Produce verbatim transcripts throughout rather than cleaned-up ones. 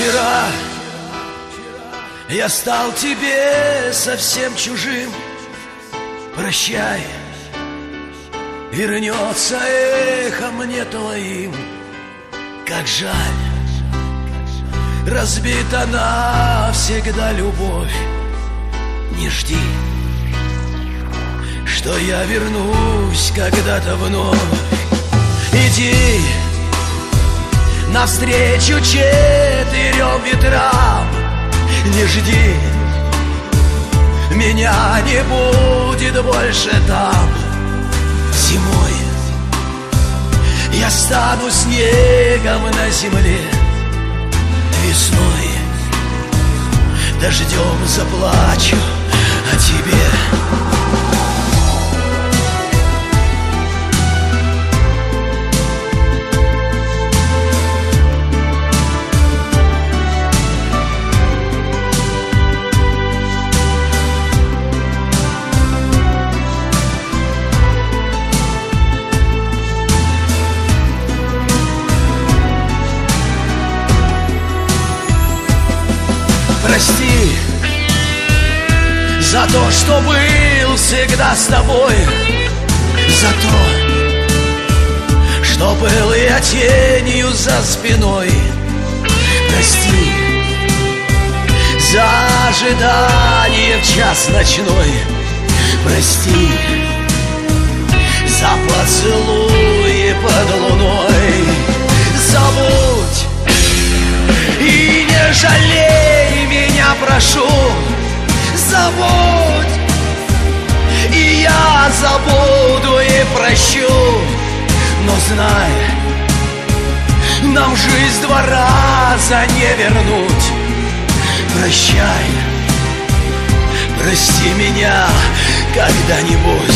Вчера я стал тебе совсем чужим. Прощай, вернется эхо мне твоим. Как жаль, разбита навсегда любовь. Не жди, что я вернусь когда-то вновь. Иди навстречу четырем ветрам. Не жди, меня не будет больше там. Зимой я стану снегом на земле. Весной дождем заплачу о тебе. Прости за то, что был всегда с тобой, за то, что был я тенью за спиной. Прости за ожидание в час ночной. Прости за поцелуи под луной. Забудь и не жалей меня, прошу. Забудь, и я забуду и прощу. Но знай, нам жизнь два раза не вернуть. Прощай, прости меня когда-нибудь.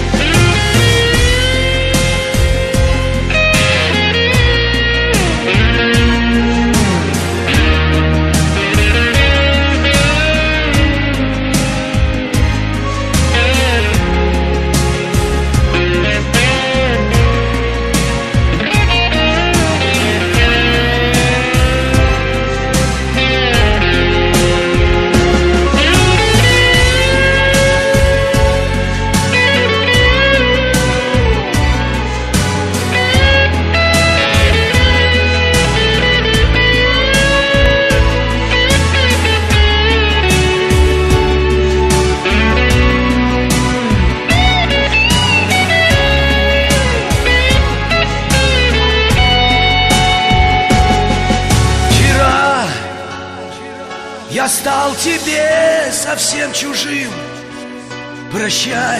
Я стал тебе совсем чужим. Прощай,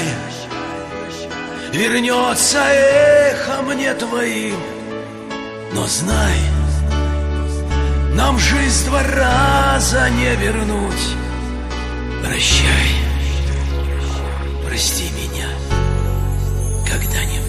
вернется эхо мне твоим. Но знай, нам жизнь два раза не вернуть. Прощай, прости меня когда-нибудь.